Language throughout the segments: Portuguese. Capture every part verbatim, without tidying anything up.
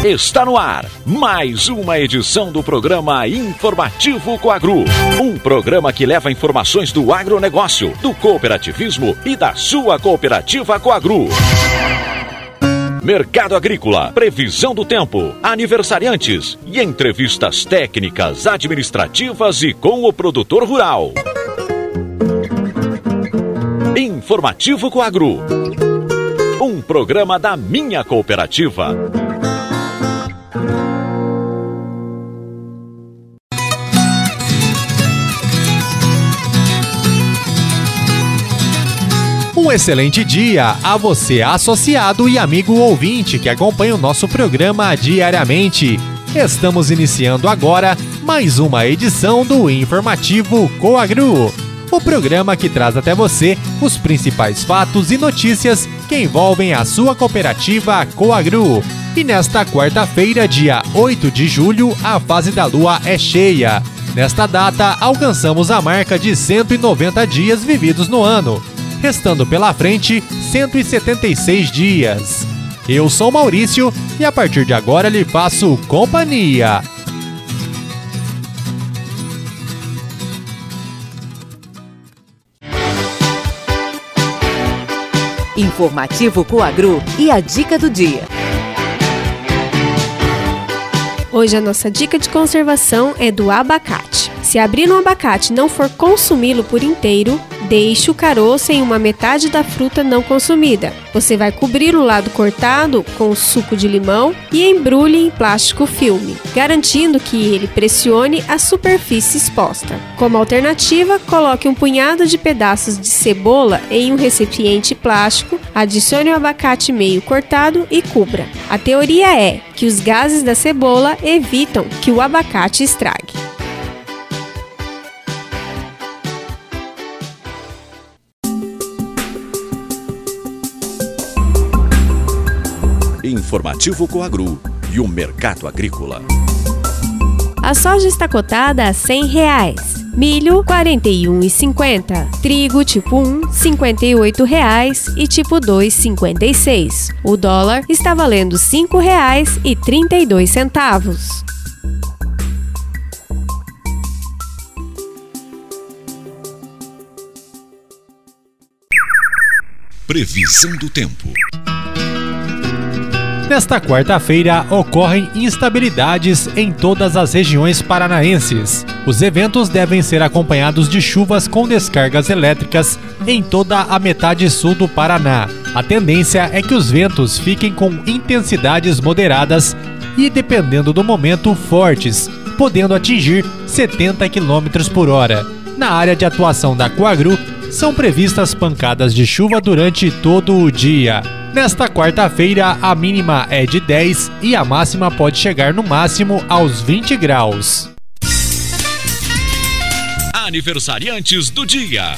Está no ar mais uma edição do programa Informativo Coagro. Um programa que leva informações do agronegócio, do cooperativismo e da sua cooperativa Coagro. Mercado agrícola, previsão do tempo, aniversariantes e entrevistas técnicas, administrativas e com o produtor rural. Informativo Coagro. Um programa da minha cooperativa. Um excelente dia a você, associado e amigo ouvinte que acompanha o nosso programa diariamente. Estamos iniciando agora mais uma edição do Informativo Coagro, o programa que traz até você os principais fatos e notícias que envolvem a sua cooperativa Coagro. E nesta quarta-feira, dia oito de julho, a fase da lua é cheia. Nesta data, alcançamos a marca de cento e noventa dias vividos no ano, restando pela frente cento e setenta e seis dias. Eu sou Maurício e a partir de agora lhe faço companhia. Informativo Coagro e a dica do dia. Hoje a nossa dica de conservação é do abacate. Se abrir um abacate e não for consumi-lo por inteiro, deixe o caroço em uma metade da fruta não consumida. Você vai cobrir o lado cortado com suco de limão e embrulhe em plástico filme, garantindo que ele pressione a superfície exposta. Como alternativa, coloque um punhado de pedaços de cebola em um recipiente plástico, adicione o abacate meio cortado e cubra. A teoria é que os gases da cebola evitam que o abacate estrague. Informativo Coagro e o mercado agrícola. A soja está cotada a cem reais. Milho, quarenta e um reais e cinquenta centavos. Trigo tipo um, cinquenta e oito reais e tipo dois, cinquenta e seis. O dólar está valendo cinco reais e trinta e dois centavos. Previsão do tempo. Nesta quarta-feira, ocorrem instabilidades em todas as regiões paranaenses. Os eventos devem ser acompanhados de chuvas com descargas elétricas em toda a metade sul do Paraná. A tendência é que os ventos fiquem com intensidades moderadas e, dependendo do momento, fortes, podendo atingir setenta quilômetros por hora. Na área de atuação da Coagro, são previstas pancadas de chuva durante todo o dia. Nesta quarta-feira, a mínima é de dez e a máxima pode chegar no máximo aos vinte graus. Aniversariantes do dia.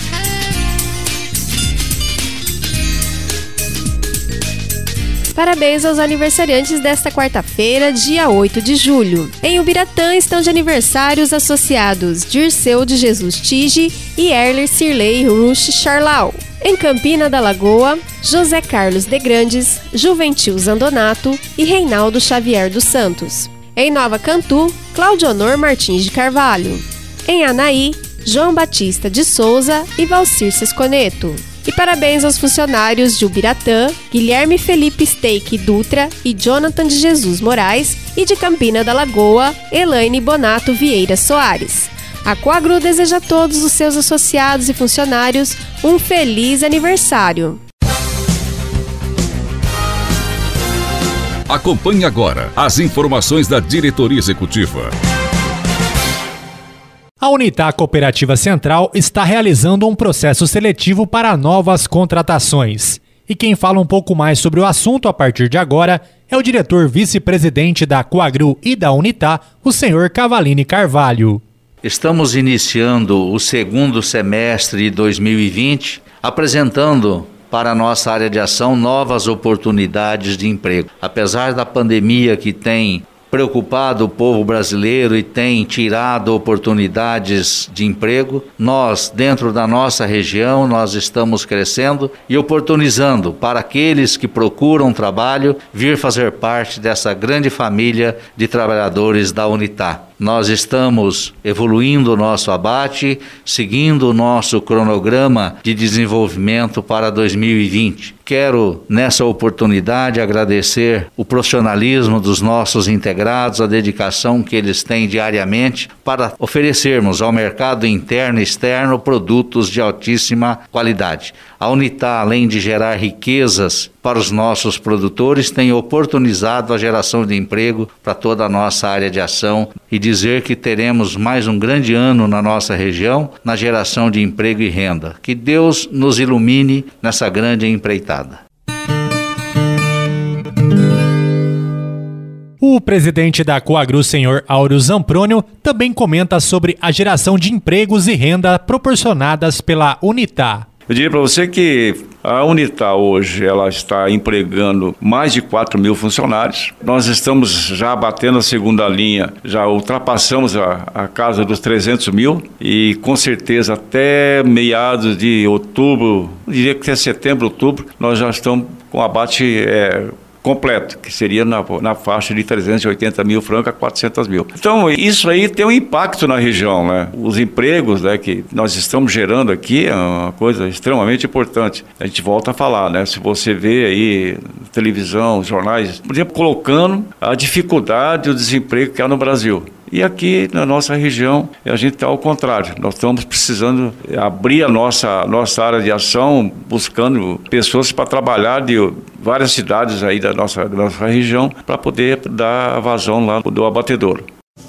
Parabéns aos aniversariantes desta quarta-feira, dia oito de julho. Em Ubiratã estão de aniversário os associados Dirceu de Jesus Tige e Erler Cirlei Rush Charlau. Em Campina da Lagoa, José Carlos de Grandes, Juventil Zandonato e Reinaldo Xavier dos Santos. Em Nova Cantu, Claudio Honor Martins de Carvalho. Em Anaí, João Batista de Souza e Valcir Sesconeto. E parabéns aos funcionários de Ubiratã, Guilherme Felipe Steik Dutra e Jonathan de Jesus Moraes, e de Campina da Lagoa, Elaine Bonato Vieira Soares. A Coagro deseja a todos os seus associados e funcionários um feliz aniversário. Acompanhe agora as informações da diretoria executiva. A Unitá Cooperativa Central está realizando um processo seletivo para novas contratações. E quem fala um pouco mais sobre o assunto a partir de agora é o diretor vice-presidente da Coagro e da Unitá, o senhor Cavalini Carvalho. Estamos iniciando o segundo semestre de dois mil e vinte, apresentando para a nossa área de ação novas oportunidades de emprego. Apesar da pandemia que tem preocupado o povo brasileiro e tem tirado oportunidades de emprego. Nós, dentro da nossa região, nós estamos crescendo e oportunizando para aqueles que procuram trabalho vir fazer parte dessa grande família de trabalhadores da Unitá. Nós estamos evoluindo o nosso abate, seguindo o nosso cronograma de desenvolvimento para dois mil e vinte. Quero, nessa oportunidade, agradecer o profissionalismo dos nossos integrados, a dedicação que eles têm diariamente para oferecermos ao mercado interno e externo produtos de altíssima qualidade. A Unitá, além de gerar riquezas para os nossos produtores, tem oportunizado a geração de emprego para toda a nossa área de ação e dizer que teremos mais um grande ano na nossa região na geração de emprego e renda. Que Deus nos ilumine nessa grande empreitada. O presidente da Coagru, senhor Áureo Zamprônio, também comenta sobre a geração de empregos e renda proporcionadas pela Unitá. Eu diria para você que a Unitá hoje ela está empregando mais de quatro mil funcionários. Nós estamos já batendo a segunda linha, já ultrapassamos a, a casa dos trezentos mil e com certeza até meados de outubro, eu diria que até setembro, outubro, nós já estamos com abate é, completo, que seria na, na faixa de trezentos e oitenta mil francos a quatrocentos mil. Então, isso aí tem um impacto na região, né? Os empregos, né, que nós estamos gerando aqui é uma coisa extremamente importante. A gente volta a falar, né? Se você vê aí televisão, jornais, por exemplo, colocando a dificuldade e o desemprego que há no Brasil. E aqui na nossa região, a gente está ao contrário. Nós estamos precisando abrir a nossa, nossa área de ação, buscando pessoas para trabalhar de várias cidades aí da nossa, da nossa região, para poder dar vazão lá do abatedouro.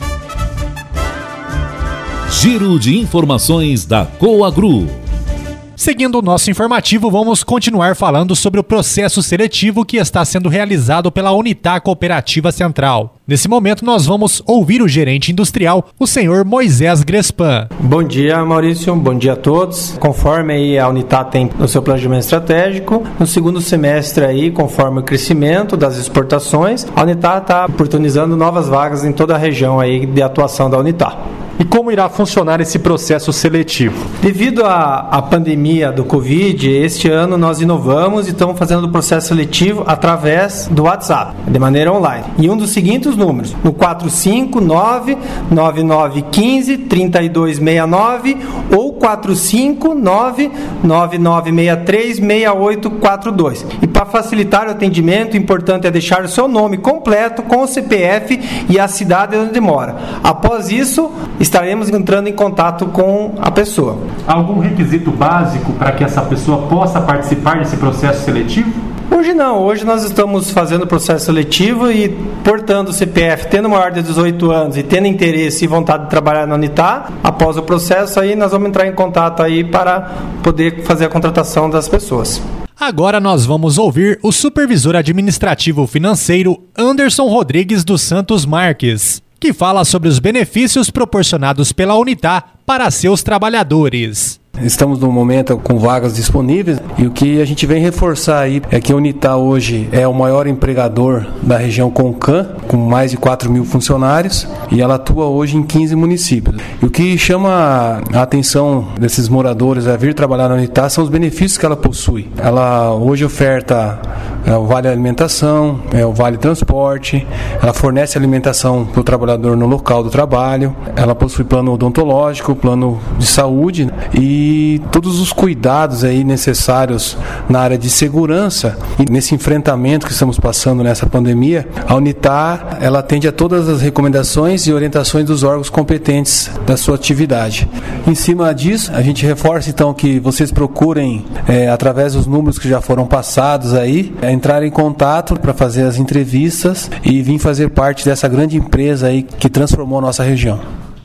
Giro de informações da Coagru. Seguindo o nosso informativo, vamos continuar falando sobre o processo seletivo que está sendo realizado pela Unitá Cooperativa Central. Nesse momento, nós vamos ouvir o gerente industrial, o senhor Moisés Grespan. Bom dia, Maurício. Bom dia a todos. Conforme aí a Unitá tem no seu planejamento estratégico, no segundo semestre aí, conforme o crescimento das exportações, a Unitá está oportunizando novas vagas em toda a região aí de atuação da Unitá. E como irá funcionar esse processo seletivo? Devido à, à pandemia do Covid, este ano nós inovamos e estamos fazendo o processo seletivo através do WhatsApp, de maneira online. E um dos seguintes números, no quatro cinco nove, nove nove um cinco, três dois seis nove ou quatro cinco nove, nove nove seis três, seis oito quatro dois. E para facilitar o atendimento, o importante é deixar o seu nome completo com o C P F e a cidade onde mora. Após isso, estaremos entrando em contato com a pessoa. Algum requisito básico para que essa pessoa possa participar desse processo seletivo? Hoje não, hoje nós estamos fazendo o processo seletivo e, portando o C P F, tendo maior de dezoito anos e tendo interesse e vontade de trabalhar na Unitá, após o processo aí nós vamos entrar em contato aí para poder fazer a contratação das pessoas. Agora nós vamos ouvir o supervisor administrativo financeiro Anderson Rodrigues dos Santos Marques, que fala sobre os benefícios proporcionados pela Unitá para seus trabalhadores. Estamos num momento com vagas disponíveis e o que a gente vem reforçar aí é que a Unitá hoje é o maior empregador da região Concam, com mais de quatro mil funcionários, e ela atua hoje em quinze municípios. E o que chama a atenção desses moradores a vir trabalhar na Unitá são os benefícios que ela possui. Ela hoje oferta é, o Vale Alimentação, é, o Vale Transporte, ela fornece alimentação para o trabalhador no local do trabalho, ela possui plano odontológico, plano de saúde e E todos os cuidados aí necessários na área de segurança. E nesse enfrentamento que estamos passando nessa pandemia, a Unitá ela atende a todas as recomendações e orientações dos órgãos competentes da sua atividade. Em cima disso, a gente reforça então que vocês procurem, é, através dos números que já foram passados aí, é, entrar em contato para fazer as entrevistas e vir fazer parte dessa grande empresa aí que transformou a nossa região.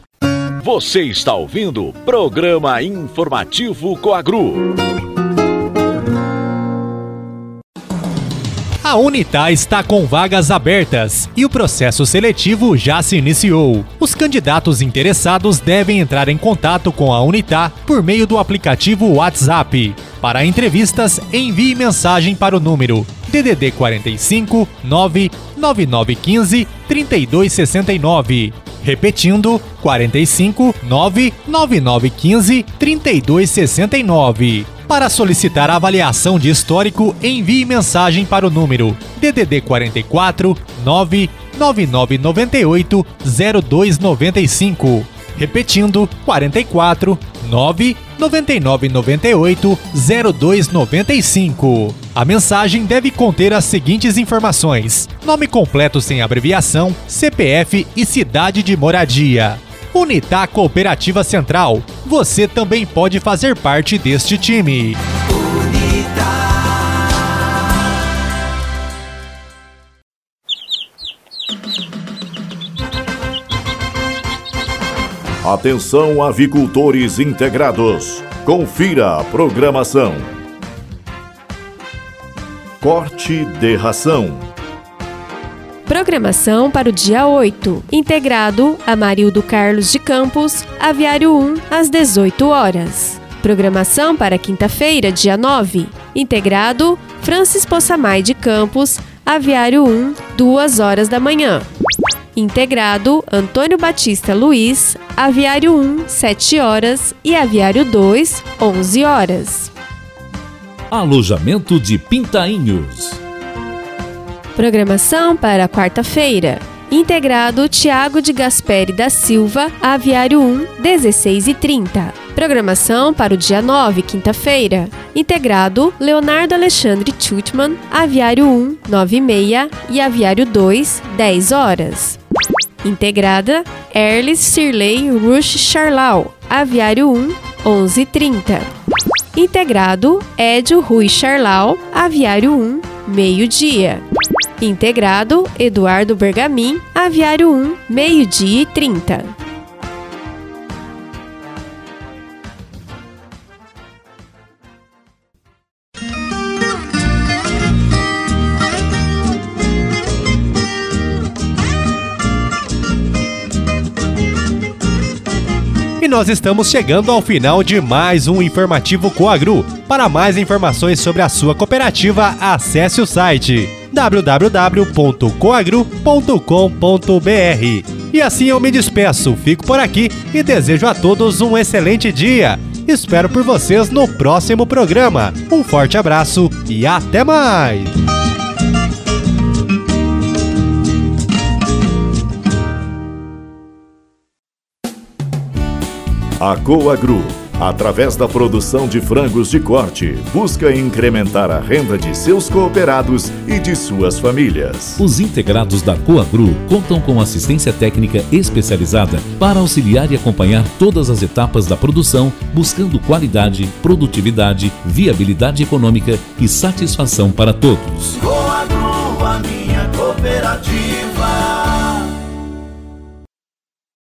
Você está ouvindo o Programa Informativo Coagru. A Unitá está com vagas abertas e o processo seletivo já se iniciou. Os candidatos interessados devem entrar em contato com a Unitá por meio do aplicativo WhatsApp. Para entrevistas, envie mensagem para o número D D D quarenta e cinco, nove nove nove um cinco, três dois seis nove. Repetindo, quarenta e cinco, nove nove nove um cinco, três dois seis nove. Para solicitar a avaliação de histórico, envie mensagem para o número D D D quarenta e quatro, nove nove nove nove oito, zero dois nove cinco. Repetindo, quarenta e quatro, nove nove nove nove oito, zero dois nove cinco. A mensagem deve conter as seguintes informações: nome completo sem abreviação, C P F e cidade de moradia. Unitá Cooperativa Central. Você também pode fazer parte deste time. Atenção, avicultores integrados. Confira a programação. Corte de ração. Programação para o dia oito. Integrado Amarildo Carlos de Campos, Aviário um, às dezoito horas. Programação para quinta-feira, dia nove. Integrado Francis Possamay de Campos, Aviário um, duas horas da manhã. Integrado Antônio Batista Luiz, Aviário um, sete horas e Aviário dois, onze horas. Alojamento de Pintainhos. Programação para quarta-feira. Integrado Tiago de Gasperi da Silva, Aviário um, dezesseis e trinta. Programação para o dia nove, quinta-feira. Integrado Leonardo Alexandre Tutman, Aviário um, nove e meia e Aviário dois, dez horas. Integrada Erlis Sirley Rush Charlau, Aviário um, onze e trinta. Integrado Edio Rui Charlau, Aviário um, meio-dia. Integrado Eduardo Bergamin, Aviário um, meio-dia e trinta. E nós estamos chegando ao final de mais um Informativo Coagro. Para mais informações sobre a sua cooperativa, acesse o site w w w ponto coagro ponto com ponto b r. E assim eu me despeço, fico por aqui e desejo a todos um excelente dia. Espero por vocês no próximo programa. Um forte abraço e até mais! A Coagro, através da produção de frangos de corte, busca incrementar a renda de seus cooperados e de suas famílias. Os integrados da Coagro contam com assistência técnica especializada para auxiliar e acompanhar todas as etapas da produção, buscando qualidade, produtividade, viabilidade econômica e satisfação para todos. Coagro, amigo.